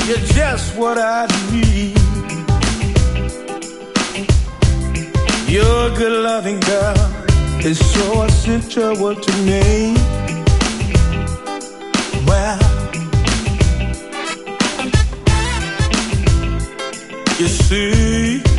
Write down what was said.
You're just what I need. Your good loving girl is so essential to me. Well, you see,